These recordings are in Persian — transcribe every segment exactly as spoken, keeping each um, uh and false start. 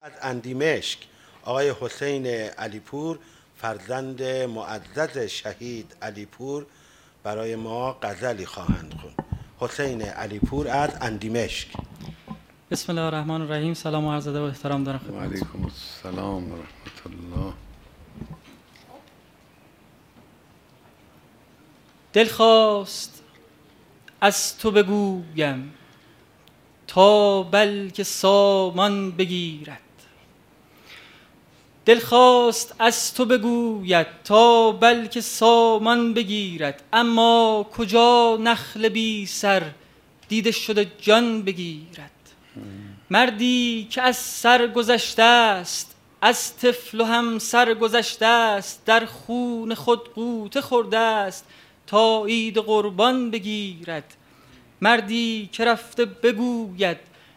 از اندیمشک آقای حسین علیپور فرزند معزز شهید علیپور برای ما غزلی خواهند خوند. حسین علیپور از اندیمشک. بسم الله الرحمن الرحیم. سلام و عرض ادب و احترام دارم خدمتتون. و علیکم السلام و رحمت الله. دل خواست از تو بگویم تا بلکه سامان بگیرد، دل خواست از تو بگوید تا بلکه سامان بگیرد، اما کجا نخل بی سر دیده شده جان بگیرد. مردی که از سر گذشته است، از طفل و هم سر گذشته است، در خون خود غوطه خورده است تا عید قربان بگیرد. مردی که رفته بگوید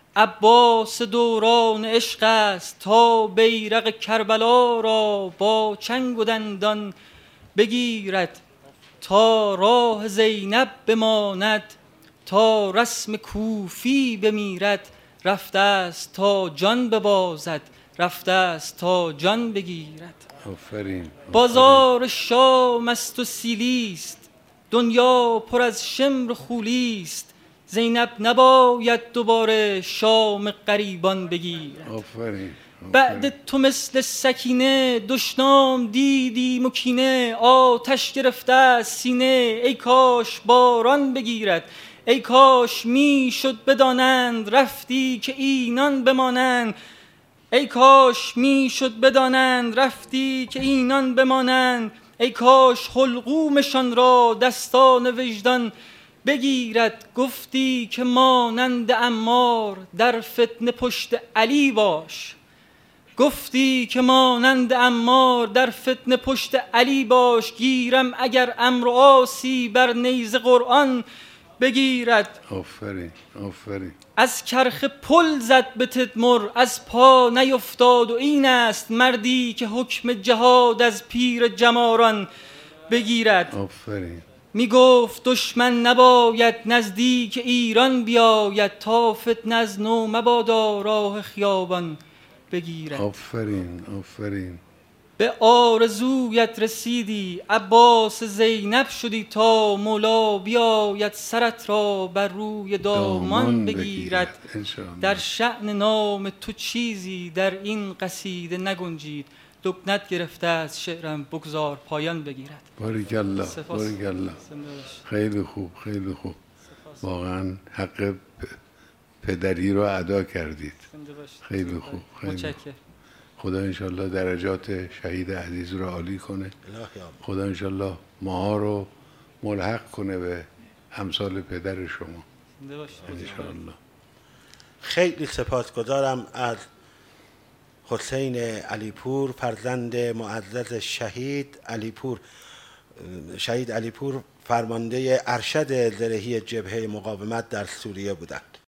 عباس دوران عشق است، تا بیرق کربلا را با چنگ و دندان بگیرد. تا راه زینب بماند، تا رسم کوفی بمیرد، رفته است تا جان ببازد، رفته است تا جان بگیرد. آفرین. بازار شام است و سیلیست، دنیا پر از شمر و خولیست، زینب نباید دوباره شام غریبان بگیرد. آفرین. بعد تو مثل سکینه دشنام دیدیم و کینه، آتش گرفته از سینه ای کاش باران بگیرد. ای کاش می شد بدانند رفتی که اینان بمانند، ای کاش می شد بدانند رفتی که اینان بمانند، ای کاش حلقومشان را دستان وجدان بگیرد. گفتی که مانند عمار در فتنه پشت علی باش، گفتی که مانند عمار در فتنه پشت علی باش، گیرم اگر امر و آسی بر نیزه قرآن بگیرد. آفرین. آفرین. از کرخ پل زد به تدمر، از پا نیفتاد و این است مردی که حکم جهاد از پیر جماران بگیرد. آفرین. می گفت دشمن نباید نزدیک ایران بیاید، تا فتنه از نو مبادا راه خیابان بگیرد. آفرین. آفرین. به آرزویت رسیدی عباس زینب شدی، تا مولا بیاید سرت را بر روی دامان بگیرد. در شأن نام تو چیزی در این قصیده نگنجید، لکنت گرفته از شعرم بگذار پایان بگیرد. باریکالله. باریکالله. خیلی خوب. خیلی خوب. واقعا حق پدری رو ادا کردید. خیلی خوب. خیلی خوب. خدا انشالله درجات شهید عزیز رو عالی کنه. خدا انشالله ماها رو ملحق کنه به امثال پدر شما انشالله. خیلی سپاسگزارم از حسین علیپور فرزند معزز شهید علیپور. شهید علیپور فرمانده ارشد زرهی جبهه مقاومت در سوریه بودند.